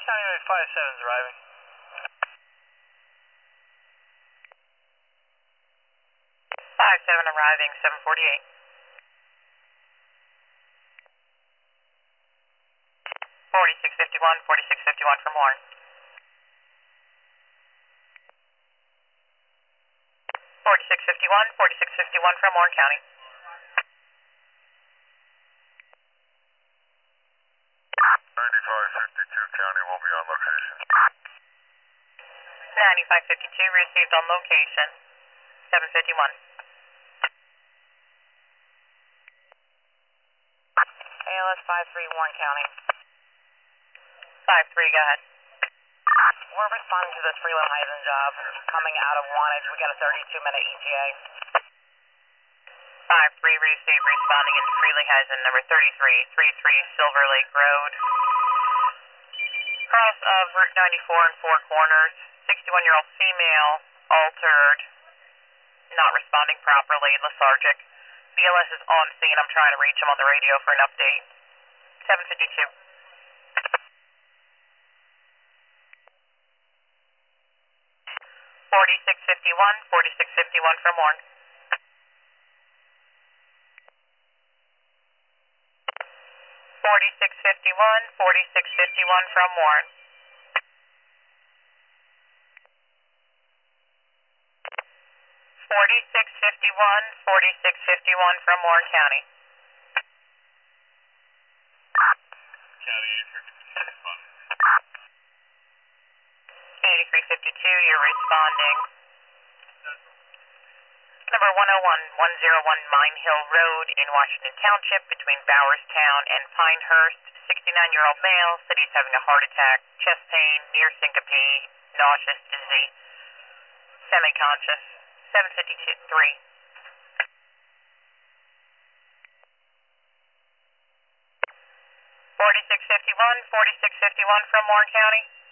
County 57's arriving. 57 arriving, 748. 4651, 4651 from Warren. 4651, 4651 from Warren County. 9552 County will be on location. 9552 received on location. 751. ALS 531 County. 53, go ahead. We're responding to this Freeland Heisen job coming out of Wantage. We got a 32-minute ETA. 53 received, responding into Freely Heisen, number 3333 Silver Lake Road. Cross of Route 94 and Four Corners. 61-year-old female, altered, not responding properly, lethargic. BLS is on scene. I'm trying to reach him on the radio for an update. 752. 4651, 4651 from Warren. 4651, 4651 from Warren. 4651, 4651 from Warren County. County 8352, you're responding. Number 101 Mine Hill Road in Washington Township between Bowerstown and Pinehurst. 69-year-old male, said he's having a heart attack, chest pain, near syncope, nauseous, dizzy, semi-conscious. 752-3. 4651, 4651 from Warren County.